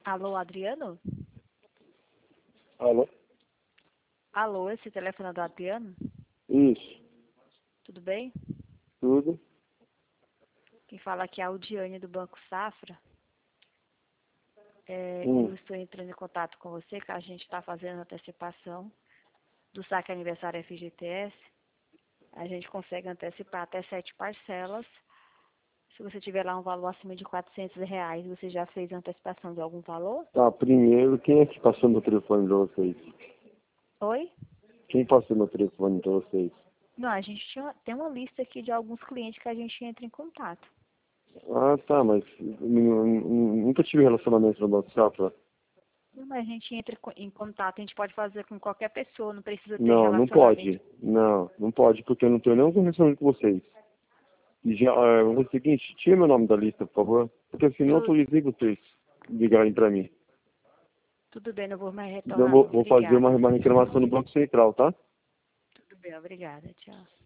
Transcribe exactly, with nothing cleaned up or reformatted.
Alô, Adriano? Alô? Alô, esse telefone é do Adriano? Isso. Tudo bem? Tudo? Quem fala aqui é a Audiane do Banco Safra. É, Hum. eu estou entrando em contato com você, que a gente está fazendo antecipação do saque aniversário F G T S. A gente consegue antecipar até sete parcelas. Se você tiver lá um valor acima de quatrocentos reais, você já fez a antecipação de algum valor? Tá, primeiro, quem é que passou meu telefone pra vocês? Oi? Quem passou meu telefone pra vocês? Não, a gente tinha, tem uma lista aqui de alguns clientes que a gente entra em contato. Ah, tá, mas nu- nu- nunca tive relacionamento no Banco Safra. Não, mas a gente entra co- em contato, a gente pode fazer com qualquer pessoa, não precisa ter Não, não relacionamento. pode. Não, não pode, porque eu não tenho nenhum relacionamento com vocês. E já, é, o seguinte, tira meu nome da lista, por favor, porque senão eu Tu- autorizei vocês ligarem pra mim. tudo bem, não vou mais Eu retornar vou, não. vou fazer uma, Obrigada. uma reclamação no Banco Central, tá? Tudo bem, obrigada. Tchau.